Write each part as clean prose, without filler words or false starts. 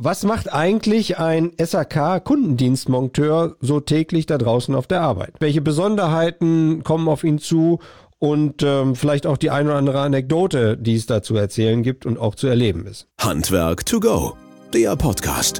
was macht eigentlich ein SAK-Kundendienstmonteur so täglich da draußen auf der Arbeit? Welche Besonderheiten kommen auf ihn zu und vielleicht auch die eine oder andere Anekdote, die es da zu erzählen gibt und auch zu erleben ist? Handwerk to go, der Podcast.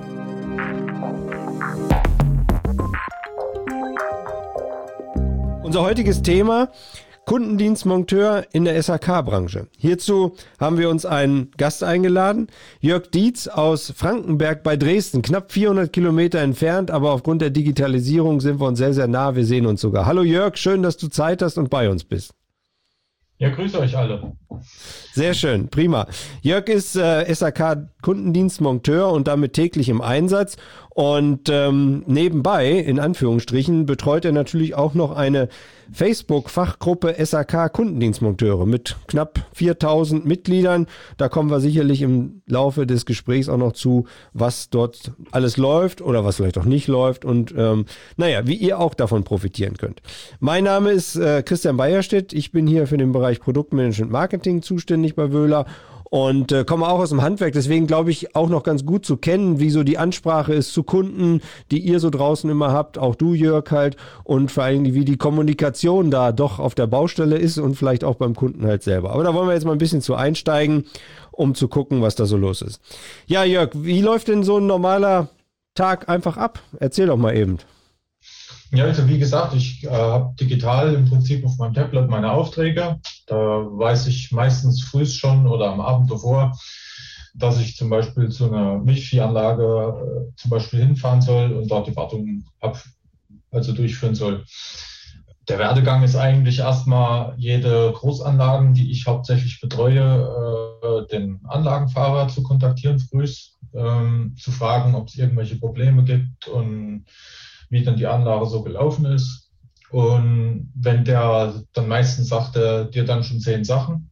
Unser heutiges Thema: Kundendienstmonteur in der SAK-Branche. Hierzu haben wir uns einen Gast eingeladen, Jörg Dietz aus Frankenberg bei Dresden, knapp 400 Kilometer entfernt, aber aufgrund der Digitalisierung sind wir uns sehr, sehr nah, wir sehen uns sogar. Hallo Jörg, schön, dass du Zeit hast und bei uns bist. Ja, grüße euch alle. Sehr schön, prima. Jörg ist SAK-Kundendienstmonteur und damit täglich im Einsatz. Und nebenbei, in Anführungsstrichen, betreut er natürlich auch noch eine Facebook-Fachgruppe SAK-Kundendienstmonteure mit knapp 4000 Mitgliedern. Da kommen wir sicherlich im Laufe des Gesprächs auch noch zu, was dort alles läuft oder was vielleicht auch nicht läuft und wie ihr auch davon profitieren könnt. Mein Name ist Christian Beierstedt. Ich bin hier für den Bereich Produktmanagement Marketing zuständig bei Wöhler und komme auch aus dem Handwerk. Deswegen glaube ich auch noch ganz gut zu kennen, wie so die Ansprache ist zu Kunden, die ihr so draußen immer habt, auch du Jörg halt, und vor allem wie die Kommunikation da doch auf der Baustelle ist und vielleicht auch beim Kunden halt selber. Aber da wollen wir jetzt mal ein bisschen zu einsteigen, um zu gucken, was da so los ist. Ja Jörg, wie läuft denn so ein normaler Tag einfach ab? Erzähl doch mal eben. Ja, also wie gesagt, ich habe digital im Prinzip auf meinem Tablet meine Aufträge. Da weiß ich meistens früh schon oder am Abend davor, dass ich zum Beispiel zu einer Milchviehanlage zum Beispiel hinfahren soll und dort die Wartung durchführen soll. Der Werdegang ist eigentlich erstmal jede Großanlagen, die ich hauptsächlich betreue, den Anlagenfahrer zu kontaktieren früh, zu fragen, ob es irgendwelche Probleme gibt und wie dann die Anlage so gelaufen ist. Und wenn der dann meistens sagt, dir dann schon 10 Sachen.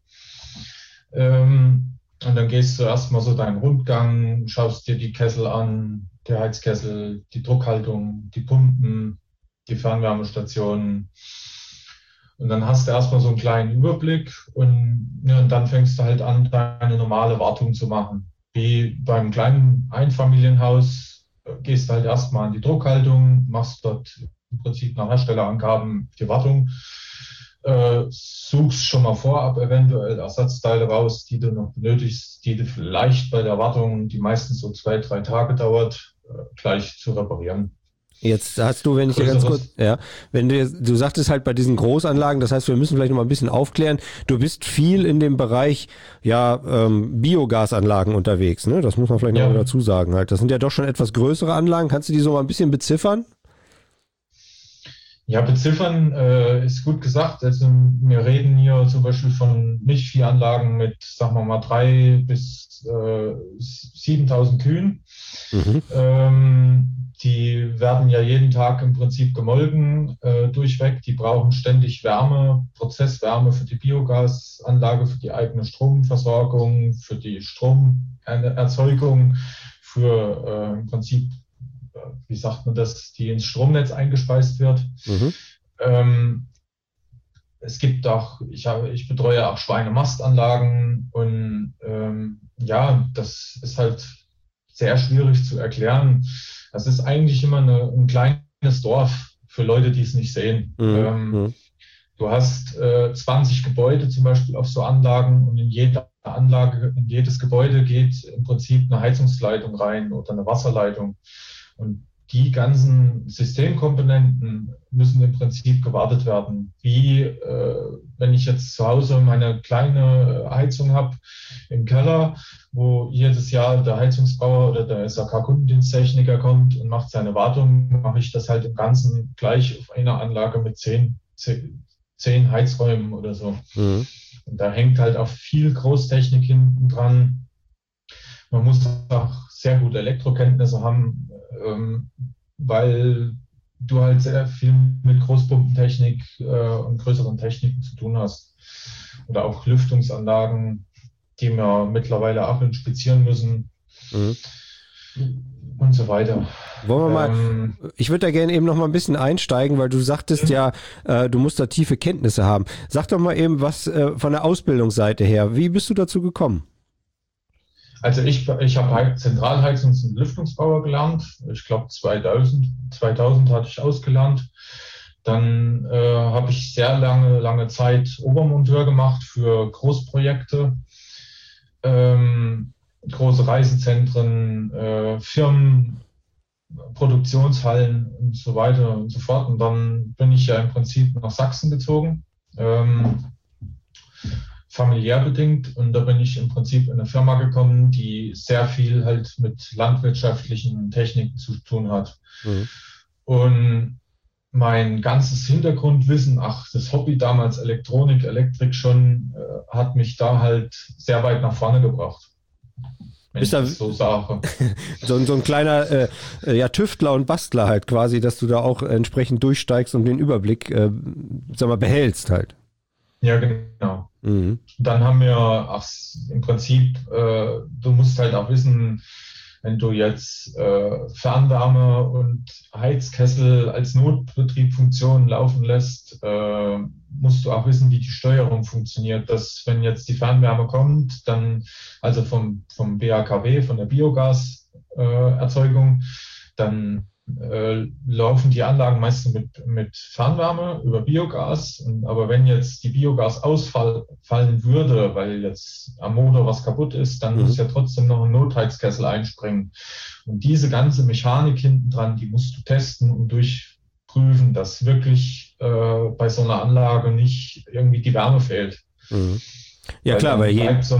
Und dann gehst du erstmal so deinen Rundgang, schaust dir die Kessel an, der Heizkessel, die Druckhaltung, die Pumpen, die Fernwärmestationen. Und dann hast du erstmal so einen kleinen Überblick und dann fängst du halt an, deine normale Wartung zu machen. Wie beim kleinen Einfamilienhaus gehst du halt erstmal an die Druckhaltung, machst dort im Prinzip nach Herstellerangaben die Wartung, suchst schon mal vorab eventuell Ersatzteile raus, die du noch benötigst, die du vielleicht bei der Wartung, die meistens so 2-3 Tage dauert, gleich zu reparieren. Jetzt hast du, wenn ich dir ganz kurz, du sagtest halt bei diesen Großanlagen, das heißt, wir müssen vielleicht noch mal ein bisschen aufklären, du bist viel in dem Bereich, Biogasanlagen unterwegs, ne? Das muss man vielleicht noch mal dazu sagen halt. Das sind ja doch schon etwas größere Anlagen. Kannst du die so mal ein bisschen beziffern? Ja, beziffern ist gut gesagt. Also wir reden hier zum Beispiel von Milchviehanlagen mit, sagen wir mal, 3.000 bis 7.000 Kühen. Mhm. Die werden ja jeden Tag im Prinzip gemolken, durchweg. Die brauchen ständig Wärme, Prozesswärme für die Biogasanlage, für die eigene Stromversorgung, für die Stromerzeugung, für im Prinzip, wie sagt man das, die ins Stromnetz eingespeist wird. Mhm. Es gibt auch, ich betreue auch Schweinemastanlagen und das ist halt sehr schwierig zu erklären. Das ist eigentlich immer ein kleines Dorf für Leute, die es nicht sehen. Du hast 20 Gebäude zum Beispiel auf so Anlagen und in jeder Anlage, in jedes Gebäude geht im Prinzip eine Heizungsleitung rein oder eine Wasserleitung. Und die ganzen Systemkomponenten müssen im Prinzip gewartet werden. Wie wenn ich jetzt zu Hause meine kleine Heizung habe im Keller, wo jedes Jahr der Heizungsbauer oder der SAK-Kundendiensttechniker kommt und macht seine Wartung, mache ich das halt im Ganzen gleich auf einer Anlage mit 10 Heizräumen oder so. Mhm. Und da hängt halt auch viel Großtechnik hinten dran. Man muss auch sehr gute Elektrokenntnisse haben, weil du halt sehr viel mit Großpumpentechnik und größeren Techniken zu tun hast. Oder auch Lüftungsanlagen, die wir mittlerweile auch inspizieren müssen. Mhm. Und so weiter. Wollen wir mal, ich würde da gerne eben noch mal ein bisschen einsteigen, weil du sagtest du musst da tiefe Kenntnisse haben. Sag doch mal eben was von der Ausbildungsseite her. Wie bist du dazu gekommen? Also ich habe Zentralheizungs- und Lüftungsbauer gelernt. Ich glaube 2000 hatte ich ausgelernt. Dann habe ich sehr lange Zeit Obermonteur gemacht für Großprojekte, große Reisezentren, Firmen, Produktionshallen und so weiter und so fort. Und dann bin ich ja im Prinzip nach Sachsen gezogen, familiär bedingt. Und da bin ich im Prinzip in eine Firma gekommen, die sehr viel halt mit landwirtschaftlichen Techniken zu tun hat. Mhm. Und mein ganzes Hintergrundwissen, das Hobby damals Elektronik, Elektrik schon, hat mich da halt sehr weit nach vorne gebracht. Wenn ich das so sage. so ein kleiner Tüftler und Bastler halt quasi, dass du da auch entsprechend durchsteigst und den Überblick behältst halt. Ja, genau. Mhm. Dann haben wir im Prinzip, du musst halt auch wissen, wenn du jetzt Fernwärme und Heizkessel als Notbetriebfunktion laufen lässt, musst du auch wissen, wie die Steuerung funktioniert. Dass wenn jetzt die Fernwärme kommt, dann also vom BAKW, von der Biogaserzeugung, dann laufen die Anlagen meistens mit Fernwärme über Biogas. Aber wenn jetzt die Biogas ausfallen würde, weil jetzt am Motor was kaputt ist, dann muss ja trotzdem noch ein Notheizkessel einspringen. Und diese ganze Mechanik hinten dran, die musst du testen und durchprüfen, dass wirklich bei so einer Anlage nicht irgendwie die Wärme fehlt. Mhm. Ja, klar, weil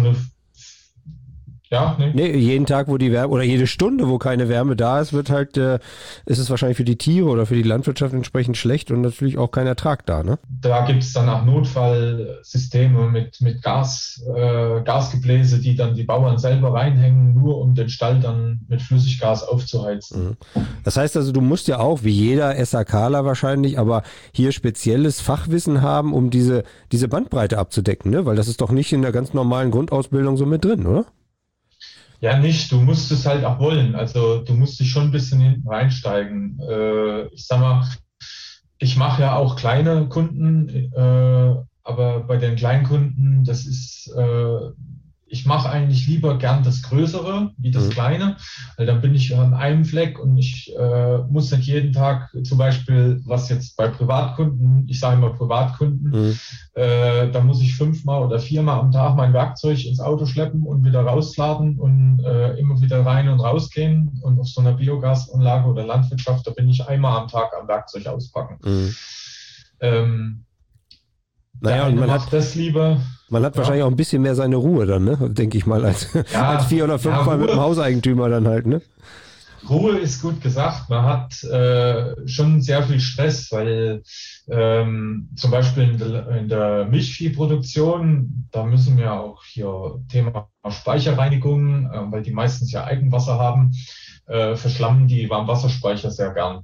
jeden Tag, wo die Wärme oder jede Stunde, wo keine Wärme da ist, ist es wahrscheinlich für die Tiere oder für die Landwirtschaft entsprechend schlecht und natürlich auch kein Ertrag da, ne? Da gibt es dann auch Notfallsysteme mit Gasgebläse, die dann die Bauern selber reinhängen, nur um den Stall dann mit Flüssiggas aufzuheizen. Das heißt also, du musst ja auch, wie jeder SAKler wahrscheinlich, aber hier spezielles Fachwissen haben, um diese Bandbreite abzudecken, ne? Weil das ist doch nicht in der ganz normalen Grundausbildung so mit drin, oder? Ja, nicht. Du musst es halt auch wollen. Also du musst dich schon ein bisschen hinten reinsteigen. Ich sag mal, ich mache ja auch kleine Kunden, aber bei den Kleinkunden, das ist, ich mache eigentlich lieber gern das Größere wie das Kleine, weil dann bin ich an einem Fleck und ich muss nicht jeden Tag zum Beispiel, was jetzt bei Privatkunden, ich sage immer Privatkunden, da muss ich 5-mal oder 4-mal am Tag mein Werkzeug ins Auto schleppen und wieder rausladen und immer wieder rein und rausgehen. Und auf so einer Biogasanlage oder Landwirtschaft, da bin ich einmal am Tag am Werkzeug auspacken. Naja, und man hat das lieber. Man hat wahrscheinlich auch ein bisschen mehr seine Ruhe dann, ne? Denke ich mal, als 4 oder 5 Mal mit dem Hauseigentümer dann halt, ne? Ruhe ist gut gesagt. Man hat schon sehr viel Stress, weil zum Beispiel in der Milchviehproduktion, da müssen wir auch hier Thema Speicherreinigung, weil die meistens ja Eigenwasser haben, verschlammen die Warmwasserspeicher sehr gern.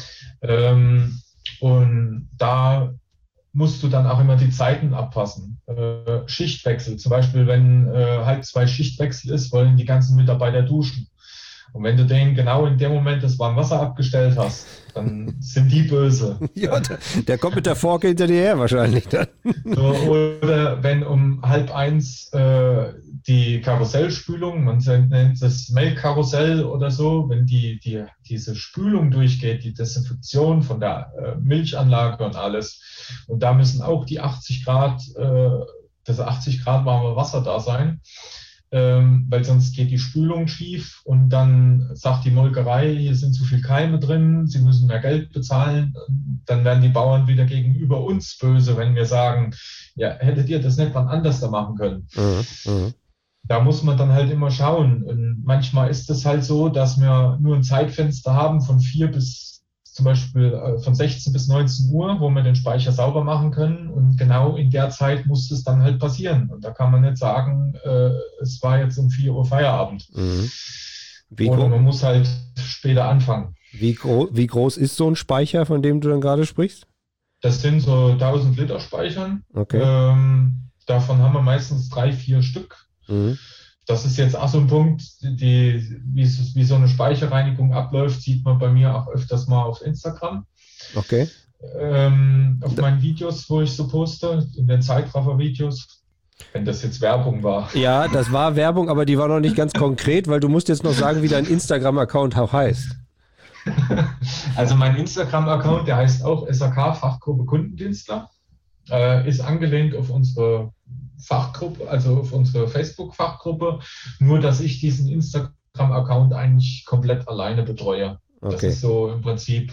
Und da musst du dann auch immer die Zeiten abpassen. Schichtwechsel, zum Beispiel, wenn 1/2 Schichtwechsel ist, wollen die ganzen Mitarbeiter duschen. Und wenn du denen genau in dem Moment das Warmwasser abgestellt hast, dann sind die böse. Ja, der kommt mit der Forke hinter dir her wahrscheinlich dann. So, oder wenn um 12:30 die Karussellspülung, man nennt das Melkkarussell oder so, wenn diese Spülung durchgeht, die Desinfektion von der Milchanlage und alles, und da müssen auch die 80 Grad warme Wasser da sein, weil sonst geht die Spülung schief und dann sagt die Molkerei, hier sind zu viel Keime drin, sie müssen mehr Geld bezahlen. Dann werden die Bauern wieder gegenüber uns böse, wenn wir sagen, ja, hättet ihr das nicht wann anders da machen können. Da muss man dann halt immer schauen. Und manchmal ist es halt so, dass wir nur ein Zeitfenster haben von 4 bis zum Beispiel von 16 bis 19 Uhr, wo wir den Speicher sauber machen können. Und genau in der Zeit muss es dann halt passieren. Und da kann man nicht sagen, es war jetzt um 4 Uhr Feierabend. Oder man muss halt später anfangen. Wie groß ist so ein Speicher, von dem du dann gerade sprichst? Das sind so 1000 Liter Speichern. Okay. Davon haben wir meistens 3-4 Stück. Das ist jetzt auch so ein Punkt, wie so eine Speicherreinigung abläuft, sieht man bei mir auch öfters mal auf Instagram. Okay. Auf meinen Videos, wo ich so poste, in den Zeitraffer-Videos. Wenn das jetzt Werbung war. Ja, das war Werbung, aber die war noch nicht ganz konkret, weil du musst jetzt noch sagen, wie dein Instagram-Account auch heißt. Also mein Instagram-Account, der heißt auch SAK Fachgruppe Kundendienstler, ist angelehnt auf unsere Fachgruppe, also auf unsere Facebook-Fachgruppe, nur dass ich diesen Instagram-Account eigentlich komplett alleine betreue. Das ist so im Prinzip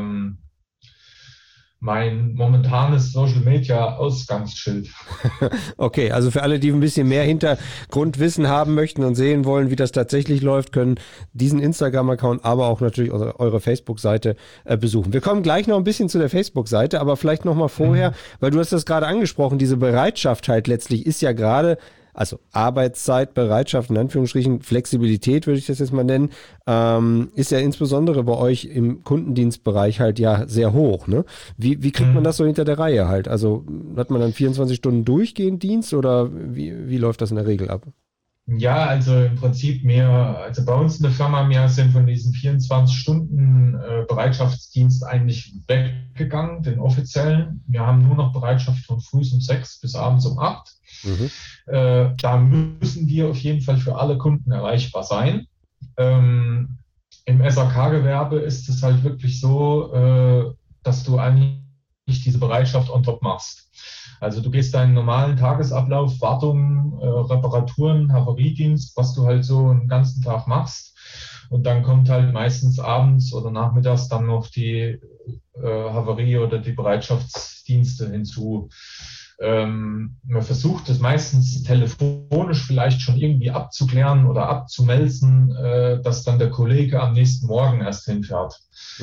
mein momentanes Social-Media-Ausgangsschild. Okay, also für alle, die ein bisschen mehr Hintergrundwissen haben möchten und sehen wollen, wie das tatsächlich läuft, können diesen Instagram-Account, aber auch natürlich eure Facebook-Seite besuchen. Wir kommen gleich noch ein bisschen zu der Facebook-Seite, aber vielleicht noch mal vorher, weil du hast das gerade angesprochen, diese Bereitschaft halt letztlich ist ja gerade, also Arbeitszeit, Bereitschaft, in Anführungsstrichen, Flexibilität würde ich das jetzt mal nennen, ist ja insbesondere bei euch im Kundendienstbereich halt ja sehr hoch. Ne? Wie kriegt man das so hinter der Reihe halt? Also hat man dann 24 Stunden durchgehend Dienst oder wie läuft das in der Regel ab? Ja, also im Prinzip also bei uns in der Firma, wir sind von diesen 24 Stunden Bereitschaftsdienst eigentlich weggegangen, den offiziellen. Wir haben nur noch Bereitschaft von früh um 6 bis abends um 8. Da müssen wir auf jeden Fall für alle Kunden erreichbar sein. Im SAK-Gewerbe ist es halt wirklich so, dass du eigentlich diese Bereitschaft on top machst. Also du gehst deinen normalen Tagesablauf, Wartung, Reparaturen, Havariedienst, was du halt so einen ganzen Tag machst. Und dann kommt halt meistens abends oder nachmittags dann noch die Havarie- oder die Bereitschaftsdienste hinzu. Man versucht es meistens telefonisch vielleicht schon irgendwie abzuklären oder abzumelzen, dass dann der Kollege am nächsten Morgen erst hinfährt.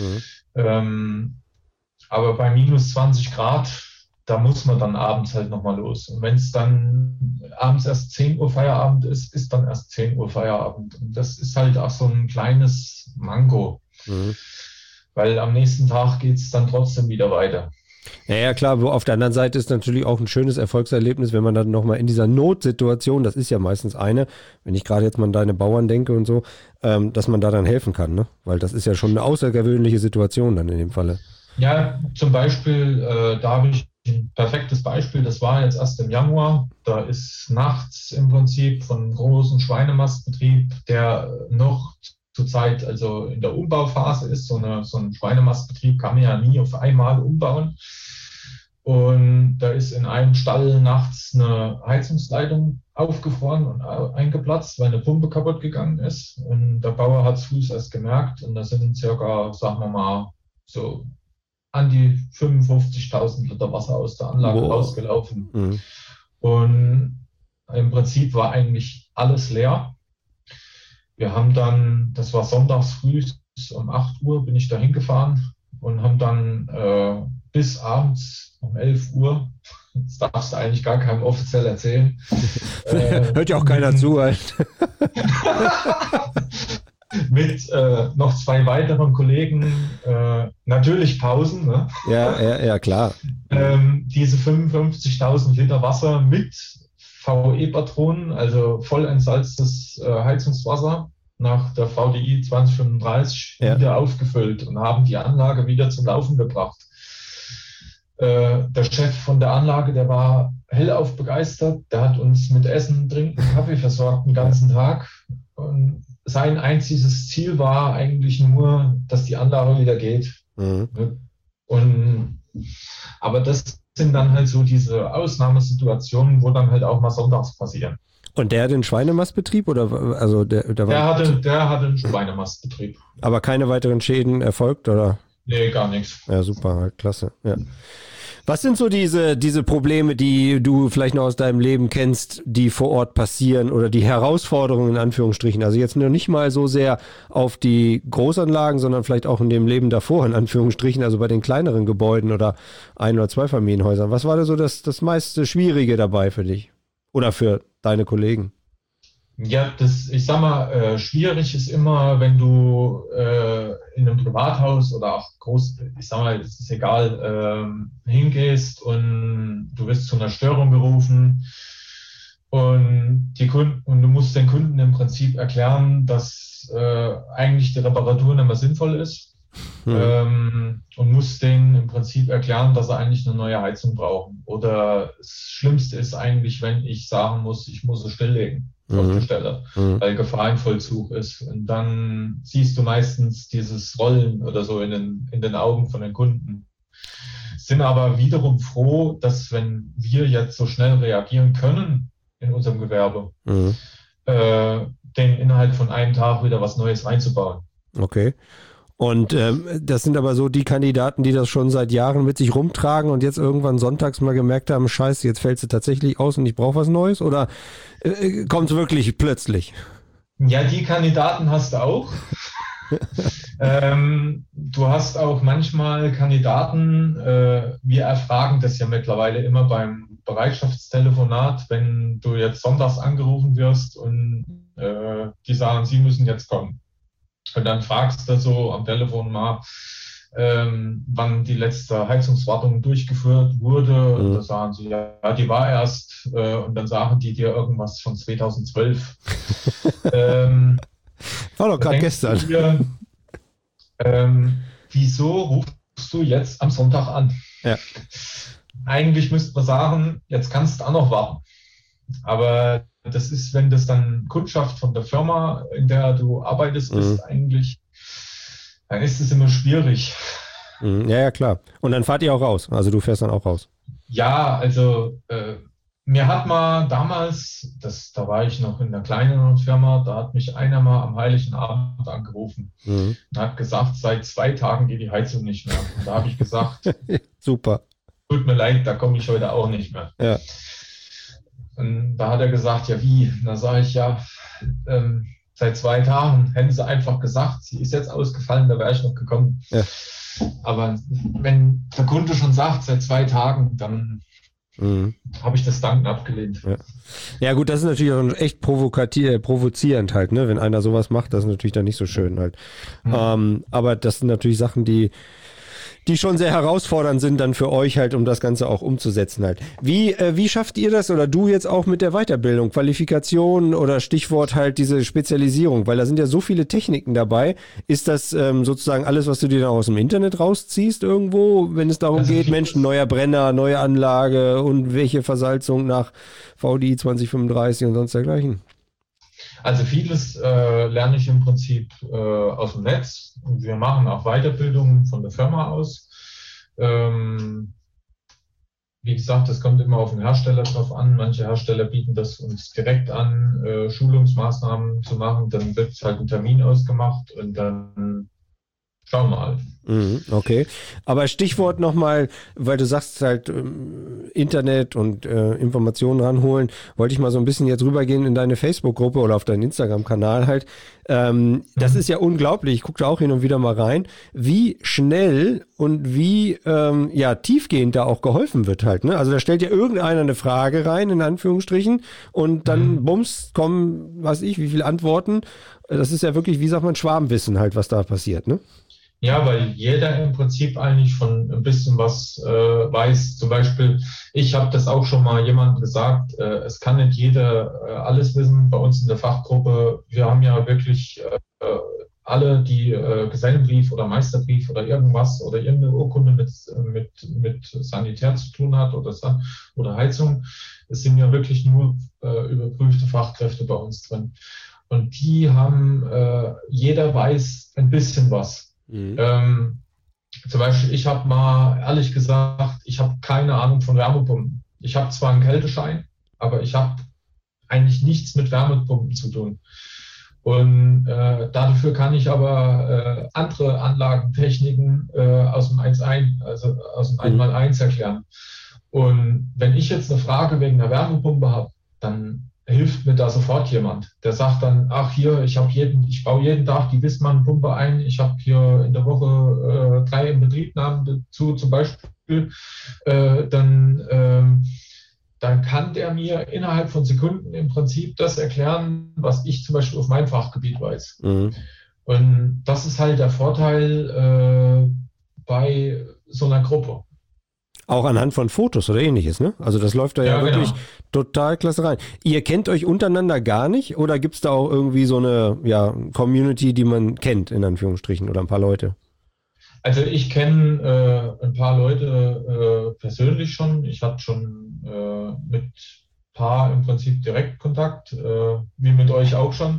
Aber bei minus 20 Grad, da muss man dann abends halt nochmal los. Und wenn es dann abends erst 10 Uhr Feierabend ist, ist dann erst 10 Uhr Feierabend. Und das ist halt auch so ein kleines Manko. Weil am nächsten Tag geht es dann trotzdem wieder weiter. Ja, klar, auf der anderen Seite ist natürlich auch ein schönes Erfolgserlebnis, wenn man dann nochmal in dieser Notsituation, das ist ja meistens eine, wenn ich gerade jetzt mal an deine Bauern denke und so, dass man da dann helfen kann, ne? Weil das ist ja schon eine außergewöhnliche Situation dann in dem Falle. Ja, zum Beispiel, da habe ich ein perfektes Beispiel, das war jetzt erst im Januar, da ist nachts im Prinzip von einem großen Schweinemastbetrieb, der noch zurzeit also in der Umbauphase ist, so ein Schweinemastbetrieb kann man ja nie auf einmal umbauen. Und da ist in einem Stall nachts eine Heizungsleitung aufgefroren und eingeplatzt, weil eine Pumpe kaputt gegangen ist. Und der Bauer hat es früh erst gemerkt und da sind circa, sagen wir mal, so an die 55.000 Liter Wasser aus der Anlage rausgelaufen. Und im Prinzip war eigentlich alles leer. Wir haben dann, das war sonntags früh, um 8 Uhr bin ich da hingefahren und haben dann bis abends um 11 Uhr, das darfst du eigentlich gar keinem offiziell erzählen. Hört ja auch keiner zu halt. Mit noch 2 weiteren Kollegen, natürlich Pausen. Ne? Ja, klar. Diese 55.000 Liter Wasser mit VE-Patronen, also voll entsalztes Heizungswasser nach der VDI 2035 wieder aufgefüllt und haben die Anlage wieder zum Laufen gebracht. Der Chef von der Anlage, der war hellauf begeistert, der hat uns mit Essen, Trinken, Kaffee versorgt den ganzen Tag. Und sein einziges Ziel war eigentlich nur, dass die Anlage wieder geht. Aber das sind dann halt so diese Ausnahmesituationen, wo dann halt auch mal sonntags passieren. Und der hat den Schweinemastbetrieb oder also der hatte einen Schweinemastbetrieb. Aber keine weiteren Schäden erfolgt oder? Nee, gar nichts. Ja, super, halt klasse. Ja. Was sind so diese Probleme, die du vielleicht noch aus deinem Leben kennst, die vor Ort passieren oder die Herausforderungen in Anführungsstrichen? Also jetzt noch nicht mal so sehr auf die Großanlagen, sondern vielleicht auch in dem Leben davor in Anführungsstrichen, also bei den kleineren Gebäuden oder Ein- oder Zweifamilienhäusern. Was war da so das meiste Schwierige dabei für dich oder für deine Kollegen? Ja, ich sag mal, schwierig ist immer, wenn du in einem Privathaus oder auch groß, ich sag mal, es ist egal, hingehst und du wirst zu einer Störung gerufen und du musst den Kunden im Prinzip erklären, dass eigentlich die Reparatur nicht mehr sinnvoll ist. und muss denen im Prinzip erklären, dass sie eigentlich eine neue Heizung brauchen. Oder das Schlimmste ist eigentlich, wenn ich sagen muss, ich muss sie stilllegen auf der Stelle, weil Gefahrenvollzug ist. Und dann siehst du meistens dieses Rollen oder so in den Augen von den Kunden. Sind aber wiederum froh, dass wenn wir jetzt so schnell reagieren können in unserem Gewerbe, den innerhalb von einem Tag wieder was Neues reinzubauen. Okay. Und das sind aber so die Kandidaten, die das schon seit Jahren mit sich rumtragen und jetzt irgendwann sonntags mal gemerkt haben, scheiße, jetzt fällt sie tatsächlich aus und ich brauche was Neues? Oder kommt es wirklich plötzlich? Ja, die Kandidaten hast du auch. Du hast auch manchmal Kandidaten, wir erfragen das ja mittlerweile immer beim Bereitschaftstelefonat, wenn du jetzt sonntags angerufen wirst und die sagen, sie müssen jetzt kommen. Und dann fragst du so am Telefon mal, wann die letzte Heizungswartung durchgeführt wurde. Und da sagen sie, ja, die war erst. Und dann sagen die dir irgendwas von 2012. War doch gerade gestern. Wieso rufst du jetzt am Sonntag an? Ja. Eigentlich müsste man sagen, jetzt kannst du auch noch warten. Aber das ist, wenn das dann Kundschaft von der Firma, in der du arbeitest, ist eigentlich, dann ist es immer schwierig. Ja, klar. Und dann fahrt ihr auch raus. Also du fährst dann auch raus. Ja, also mir hat mal damals, da war ich noch in einer kleineren Firma, da hat mich einer mal am Heiligen Abend angerufen und hat gesagt, seit 2 Tagen geht die Heizung nicht mehr. Und da habe ich gesagt, super. Tut mir leid, da komme ich heute auch nicht mehr. Ja. Und da hat er gesagt, ja wie? Und da sage ich, ja, seit 2 Tagen hätten sie einfach gesagt, sie ist jetzt ausgefallen, da wäre ich noch gekommen. Ja. Aber wenn der Kunde schon sagt, seit 2 Tagen, dann habe ich das dankend abgelehnt. Ja gut, das ist natürlich auch echt provozierend halt, ne? Wenn einer sowas macht, das ist natürlich dann nicht so schön halt. Aber das sind natürlich Sachen, die schon sehr herausfordernd sind dann für euch halt, um das Ganze auch umzusetzen halt. Wie schafft ihr das oder du jetzt auch mit der Weiterbildung, Qualifikation oder Stichwort halt diese Spezialisierung, weil da sind ja so viele Techniken dabei. Ist das sozusagen alles, was du dir dann aus dem Internet rausziehst irgendwo, wenn es darum geht, Mensch, neuer Brenner, neue Anlage und welche Versalzung nach VDI 2035 und sonst dergleichen? Also vieles lerne ich im Prinzip aus dem Netz. Wir machen auch Weiterbildungen von der Firma aus. Wie gesagt, das kommt immer auf den Hersteller drauf an. Manche Hersteller bieten das uns direkt an, Schulungsmaßnahmen zu machen. Dann wird halt ein Termin ausgemacht und dann schauen wir mal. Okay, aber Stichwort nochmal, weil du sagst halt Internet und Informationen ranholen, wollte ich mal so ein bisschen jetzt rübergehen in deine Facebook-Gruppe oder auf deinen Instagram-Kanal halt. Das ist ja unglaublich, ich gucke da auch hin und wieder mal rein, wie schnell und wie tiefgehend da auch geholfen wird halt. Ne? Also da stellt ja irgendeiner eine Frage rein, in Anführungsstrichen, und dann bums, kommen, weiß ich, wie viele Antworten. Das ist ja wirklich, wie sagt man, Schwarmwissen halt, was da passiert, ne? Ja, weil jeder im Prinzip eigentlich von ein bisschen was weiß. Zum Beispiel, ich habe das auch schon mal jemandem gesagt, es kann nicht jeder alles wissen. Bei uns in der Fachgruppe, wir haben ja wirklich alle, die Gesellenbrief oder Meisterbrief oder irgendwas oder irgendeine Urkunde mit Sanitär zu tun hat oder Heizung. Es sind ja wirklich nur überprüfte Fachkräfte bei uns drin. Und die haben, jeder weiß ein bisschen was. Zum Beispiel, ich habe mal ehrlich gesagt, ich habe keine Ahnung von Wärmepumpen. Ich habe zwar einen Kälteschein, aber ich habe eigentlich nichts mit Wärmepumpen zu tun. Und dafür kann ich aber andere Anlagentechniken aus dem 1.1, also aus dem 1x1 erklären. Und wenn ich jetzt eine Frage wegen einer Wärmepumpe habe, dann hilft mir da sofort jemand. Der sagt dann, ach hier, ich baue jeden Tag die Wissmann-Pumpe ein, ich habe hier in der Woche 3 Inbetriebnahmen dazu zum Beispiel, dann kann der mir innerhalb von Sekunden im Prinzip das erklären, was ich zum Beispiel auf meinem Fachgebiet weiß. Und das ist halt der Vorteil bei so einer Gruppe. Auch anhand von Fotos oder ähnliches, ne? Also das läuft da ja wirklich total klasse rein. Ihr kennt euch untereinander gar nicht oder gibt es da auch irgendwie so eine Community, die man kennt, in Anführungsstrichen, oder ein paar Leute? Also ich kenne ein paar Leute persönlich schon. Ich hatte schon mit ein paar im Prinzip Direktkontakt, wie mit euch auch schon.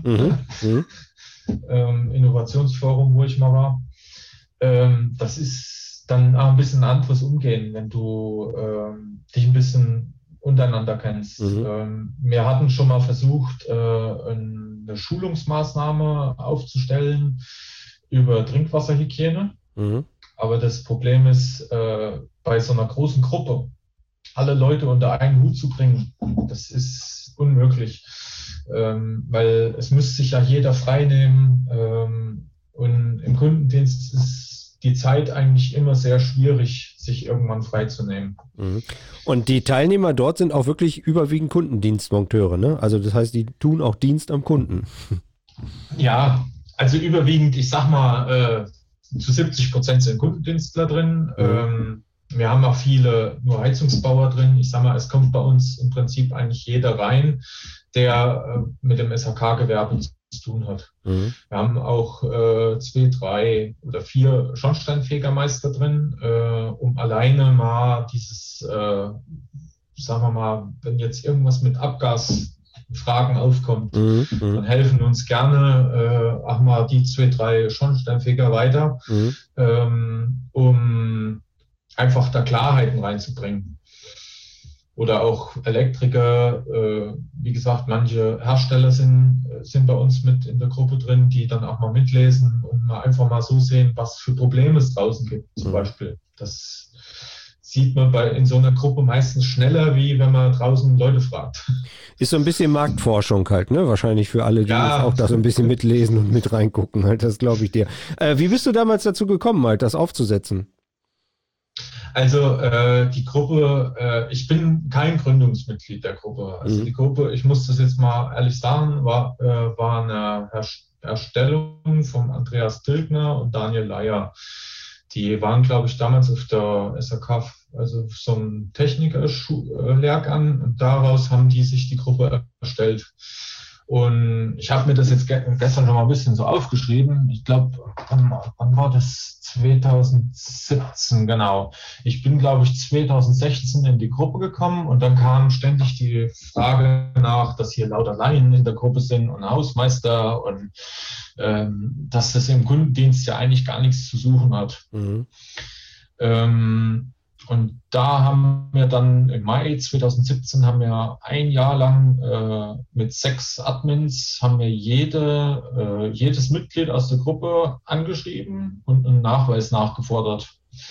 Innovationsforum, wo ich mal war. Das ist dann auch ein bisschen ein anderes Umgehen, wenn du dich ein bisschen untereinander kennst. Wir hatten schon mal versucht, eine Schulungsmaßnahme aufzustellen über Trinkwasserhygiene. Aber das Problem ist, bei so einer großen Gruppe alle Leute unter einen Hut zu bringen, das ist unmöglich, weil es müsste sich ja jeder frei nehmen, und im Kundendienst ist die Zeit eigentlich immer sehr schwierig, sich irgendwann freizunehmen. Und die Teilnehmer dort sind auch wirklich überwiegend Kundendienstmonteure, ne? Also das heißt, die tun auch Dienst am Kunden. Ja, also überwiegend, ich sag mal, zu 70% sind Kundendienstler drin. Wir haben auch viele nur Heizungsbauer drin. Ich sag mal, es kommt bei uns im Prinzip eigentlich jeder rein, der mit dem SHK-Gewerbe zu tun hat. Wir haben auch 2, 3 oder 4 Schornsteinfegermeister drin, um alleine mal dieses, sagen wir mal, wenn jetzt irgendwas mit Abgasfragen aufkommt, dann helfen uns gerne auch mal die 2, 3 Schornsteinfeger weiter, um einfach da Klarheiten reinzubringen. Oder auch Elektriker, wie gesagt, manche Hersteller sind bei uns mit in der Gruppe drin, die dann auch mal mitlesen und mal einfach mal so sehen, was für Probleme es draußen gibt, zum Beispiel. Das sieht man in so einer Gruppe meistens schneller, wie wenn man draußen Leute fragt. Ist so ein bisschen Marktforschung halt, ne? Wahrscheinlich für alle, die auch da so ein bisschen mitlesen und mit reingucken halt, das glaube ich dir. Wie bist du damals dazu gekommen, halt, das aufzusetzen? Also die Gruppe, ich bin kein Gründungsmitglied der Gruppe. Also die Gruppe, ich muss das jetzt mal ehrlich sagen, war eine Erstellung von Andreas Tilgner und Daniel Leier. Die waren, glaube ich, damals auf der SAK, also so ein Techniker-Lehrgang, und daraus haben die sich die Gruppe erstellt. Und ich habe mir das jetzt gestern schon mal ein bisschen so aufgeschrieben. Ich glaube, wann war das? 2017, genau. Ich bin, glaube ich, 2016 in die Gruppe gekommen, und dann kam ständig die Frage nach, dass hier lauter Laien in der Gruppe sind und Hausmeister, und dass das im Kundendienst ja eigentlich gar nichts zu suchen hat. Und da haben wir dann im Mai 2017 haben wir ein Jahr lang mit 6 Admins haben wir jedes Mitglied aus der Gruppe angeschrieben und einen Nachweis nachgefordert.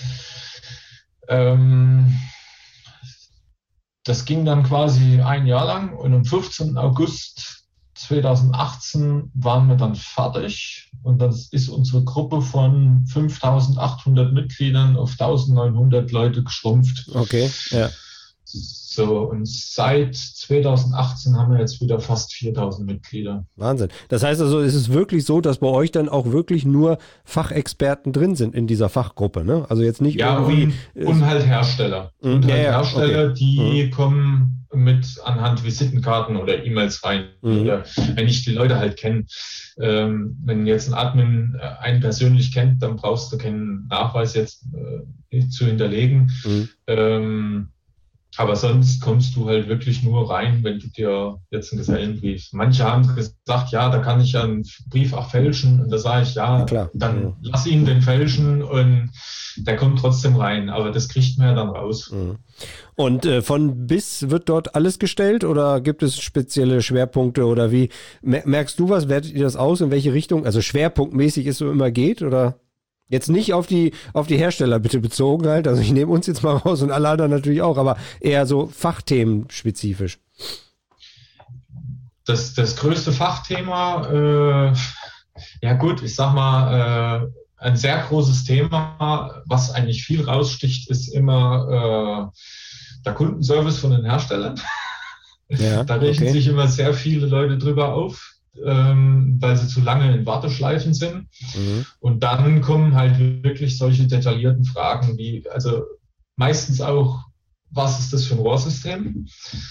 Das ging dann quasi ein Jahr lang, und am 15. August 2018 waren wir dann fertig, und dann ist unsere Gruppe von 5.800 Mitgliedern auf 1.900 Leute geschrumpft. Okay, ja. So, und seit 2018 haben wir jetzt wieder fast 4.000 Mitglieder. Wahnsinn. Das heißt also, ist es wirklich so, dass bei euch dann auch wirklich nur Fachexperten drin sind in dieser Fachgruppe, ne? Also jetzt nicht irgendwie... Und halt Hersteller. Und halt Hersteller, okay, die kommen mit anhand Visitenkarten oder E-Mails rein. Oder wenn ich die Leute halt kenne. Wenn jetzt ein Admin einen persönlich kennt, dann brauchst du keinen Nachweis jetzt zu hinterlegen. Aber sonst kommst du halt wirklich nur rein, wenn du dir jetzt einen Gesellenbrief. Manche haben gesagt, ja, da kann ich ja einen Brief auch fälschen. Und da sage ich, ja, klar, dann lass ihn den fälschen, und der kommt trotzdem rein. Aber das kriegt man ja dann raus. Und von bis wird dort alles gestellt, oder gibt es spezielle Schwerpunkte, oder wie? Merkst du was? Wertet ihr das aus, in welche Richtung? Also schwerpunktmäßig es so immer geht, oder? Jetzt nicht auf die Hersteller bitte bezogen halt, also ich nehme uns jetzt mal raus und alle anderen natürlich auch, aber eher so fachthemenspezifisch. Das größte Fachthema, ja gut, ich sag mal, ein sehr großes Thema, was eigentlich viel raussticht, ist immer der Kundenservice von den Herstellern. Ja, da regen sich immer sehr viele Leute drüber auf, weil sie zu lange in Warteschleifen sind. Und dann kommen halt wirklich solche detaillierten Fragen wie, also meistens auch, was ist das für ein Rohrsystem?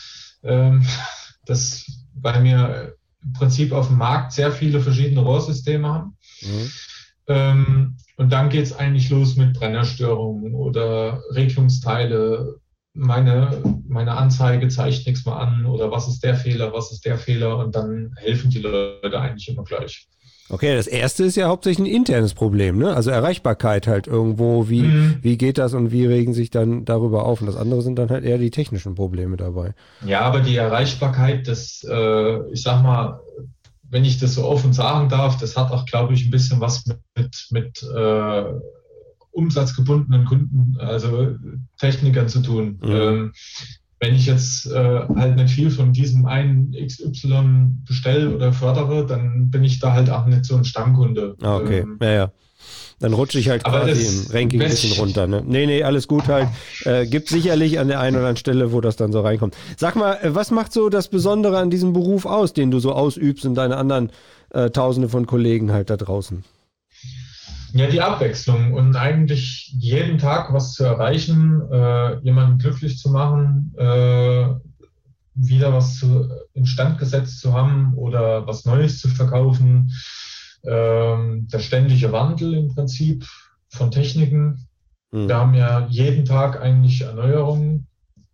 Weil wir im Prinzip auf dem Markt sehr viele verschiedene Rohrsysteme haben. Und dann geht es eigentlich los mit Brennerstörungen oder Regelungsteile. Meine Anzeige zeigt nichts mehr an oder was ist der Fehler und dann helfen die Leute eigentlich immer gleich. Okay, das erste ist ja hauptsächlich ein internes Problem, ne? Also Erreichbarkeit halt irgendwo, wie geht das und wie regen sich dann darüber auf? Und das andere sind dann halt eher die technischen Probleme dabei. Ja, aber die Erreichbarkeit, das, ich sag mal, wenn ich das so offen sagen darf, das hat auch, glaube ich, ein bisschen was mit umsatzgebundenen Kunden, also Technikern zu tun. Wenn ich jetzt halt nicht viel von diesem einen XY bestelle oder fördere, dann bin ich da halt auch nicht so ein Stammkunde. Okay, ja. Dann rutsche ich halt quasi im Ranking ein bisschen runter. Ne? Nee, alles gut halt. Gibt sicherlich an der einen oder anderen Stelle, wo das dann so reinkommt. Sag mal, was macht so das Besondere an diesem Beruf aus, den du so ausübst und deine anderen Tausende von Kollegen halt da draußen? Ja, die Abwechslung und eigentlich jeden Tag was zu erreichen, jemanden glücklich zu machen, wieder was instand gesetzt zu haben oder was Neues zu verkaufen. Der ständige Wandel im Prinzip von Techniken. Wir haben ja jeden Tag eigentlich Erneuerungen.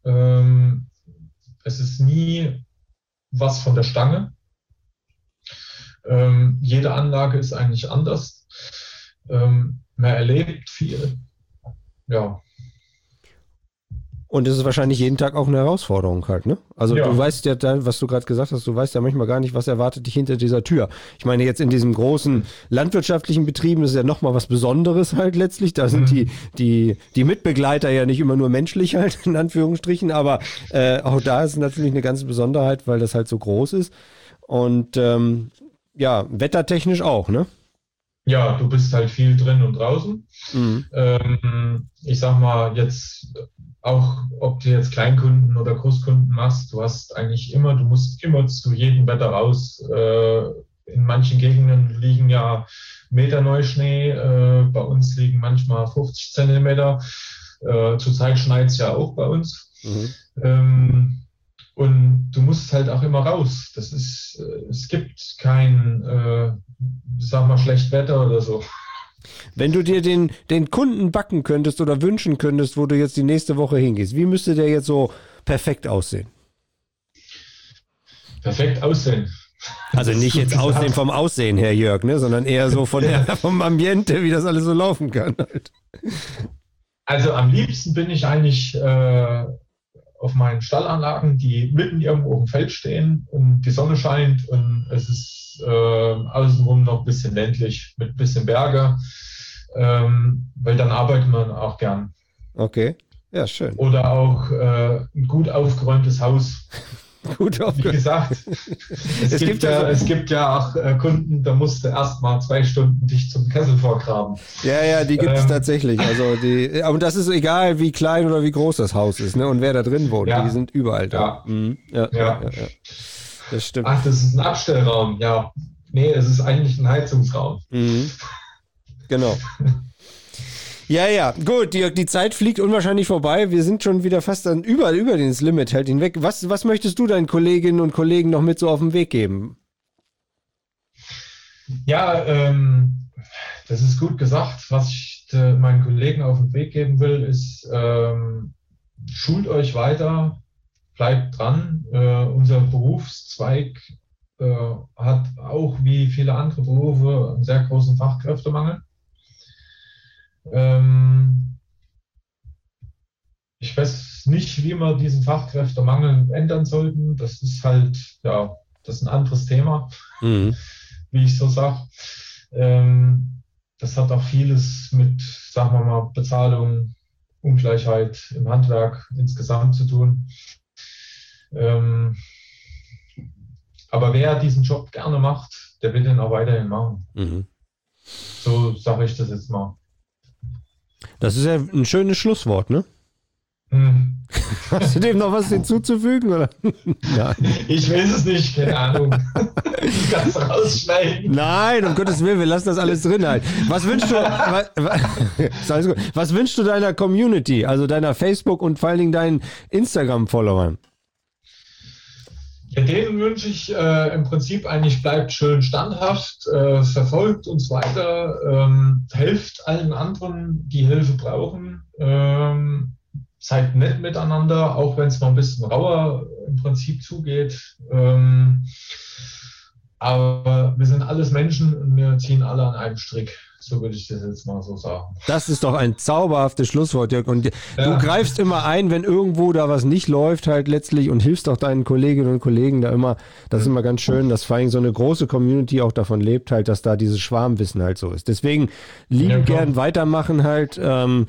Es ist nie was von der Stange. Jede Anlage ist eigentlich anders. Man erlebt viel. Ja. Und es ist wahrscheinlich jeden Tag auch eine Herausforderung halt, ne? Also du weißt ja, was du gerade gesagt hast, du weißt ja manchmal gar nicht, was erwartet dich hinter dieser Tür. Ich meine, jetzt in diesem großen landwirtschaftlichen Betrieben ist ja nochmal was Besonderes halt letztlich. Da sind die Mitbegleiter ja nicht immer nur menschlich halt, in Anführungsstrichen, aber auch da ist natürlich eine ganze Besonderheit, weil das halt so groß ist. Und wettertechnisch auch, ne? Ja, du bist halt viel drin und draußen. Ich sag mal jetzt auch, ob du jetzt Kleinkunden oder Großkunden machst, du musst immer zu jedem Wetter raus. In manchen Gegenden liegen ja Meter Neuschnee, bei uns liegen manchmal 50 Zentimeter. Zurzeit schneit es ja auch bei uns. Und du musst halt auch immer raus. Es gibt kein, sag mal, schlecht Wetter oder so. Wenn du dir den Kunden backen könntest oder wünschen könntest, wo du jetzt die nächste Woche hingehst, wie müsste der jetzt so perfekt aussehen? Perfekt aussehen? Also nicht jetzt aussehen vom Aussehen her, Jörg, ne, sondern eher so vom Ambiente, wie das alles so laufen kann. Halt. Also am liebsten bin ich eigentlich auf meinen Stallanlagen, die mitten irgendwo auf dem Feld stehen und die Sonne scheint und es ist außenrum noch ein bisschen ländlich mit ein bisschen Berge, weil dann arbeitet man auch gern. Okay, ja, schön. Oder auch ein gut aufgeräumtes Haus. Gut aufgeräumt. Wie gesagt, es gibt ja auch Kunden, da musst du erst mal 2 Stunden dich zum Kessel vorgraben. Ja, die gibt es tatsächlich. Also aber das ist egal, wie klein oder wie groß das Haus ist, ne? Und wer da drin wohnt, die sind überall da. Ja. Das stimmt. Ach, das ist ein Abstellraum, ja. Nee, es ist eigentlich ein Heizungsraum. Genau. Ja, gut, Jörg, die Zeit fliegt unwahrscheinlich vorbei. Wir sind schon wieder fast dann über das Limit halt hinweg. Was möchtest du deinen Kolleginnen und Kollegen noch mit so auf den Weg geben? Ja, das ist gut gesagt. Was ich meinen Kollegen auf den Weg geben will, ist, schult euch weiter, bleibt dran. Unser Berufszweig hat auch wie viele andere Berufe einen sehr großen Fachkräftemangel. Ich weiß nicht, wie wir diesen Fachkräftemangel ändern sollten. Das ist halt, das ist ein anderes Thema, wie ich so sage. Das hat auch vieles mit, sagen wir mal, Bezahlung, Ungleichheit im Handwerk insgesamt zu tun. Aber wer diesen Job gerne macht, der will den auch weiterhin machen. So sage ich das jetzt mal. Das ist ja ein schönes Schlusswort, ne? Hast du dem noch was hinzuzufügen, oder? Ja. Ich weiß es nicht, keine Ahnung. Ich kann es rausschneiden. Nein, um Gottes Willen, wir lassen das alles drin halt. Was wünschst du deiner Community, also deiner Facebook- und vor allen Dingen deinen Instagram-Followern? Ja, denen wünsche ich im Prinzip eigentlich, bleibt schön standhaft, verfolgt uns weiter, helft allen anderen, die Hilfe brauchen. Seid nett miteinander, auch wenn es mal ein bisschen rauer im Prinzip zugeht. Aber wir sind alles Menschen und wir ziehen alle an einem Strick. So würde ich das jetzt mal so sagen. Das ist doch ein zauberhaftes Schlusswort, Jörg. Und du greifst immer ein, wenn irgendwo da was nicht läuft halt letztlich und hilfst auch deinen Kolleginnen und Kollegen da immer. Das ist immer ganz schön, dass vor allem so eine große Community auch davon lebt halt, dass da dieses Schwarmwissen halt so ist. Deswegen lieben gern weitermachen halt.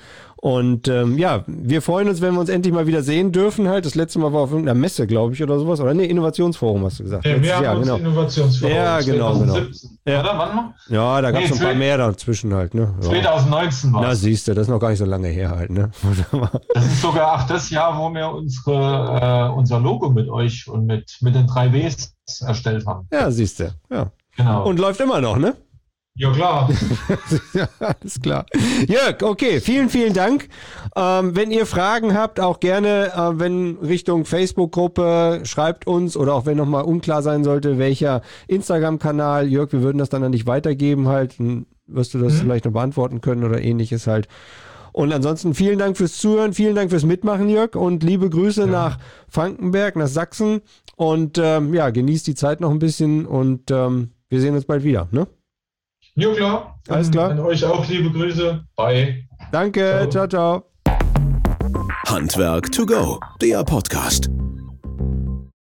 Wir freuen uns, wenn wir uns endlich mal wieder sehen dürfen halt. Das letzte Mal war auf irgendeiner Messe, glaube ich, oder sowas. Oder Innovationsforum hast du gesagt. Ja, wir haben uns Innovationsforum. Ja, genau. 2017. Ja. Oder wann mal? Ja, da gab es noch ein paar mehr dazwischen halt. Ne? Ja. 2019 war es. Na siehst du, das ist noch gar nicht so lange her halt. Ne? Das ist sogar das Jahr, wo wir unser Logo mit euch und mit den 3 Ws erstellt haben. Ja, siehst du. Ja. Genau. Und läuft immer noch, ne? Ja, klar. Ja, alles klar. Jörg, okay, vielen, vielen Dank. Wenn ihr Fragen habt, auch gerne, wenn Richtung Facebook-Gruppe, schreibt uns oder auch wenn nochmal unklar sein sollte, welcher Instagram-Kanal. Jörg, wir würden das dann an dich weitergeben halt. Dann wirst du das vielleicht noch beantworten können oder ähnliches halt. Und ansonsten vielen Dank fürs Zuhören, vielen Dank fürs Mitmachen, Jörg, und liebe Grüße nach Frankenberg, nach Sachsen. Und genießt die Zeit noch ein bisschen und wir sehen uns bald wieder, ne? Ja, klar. Alles klar. An euch auch liebe Grüße. Bye. Danke. Ciao, ciao. Handwerk to go, der Podcast.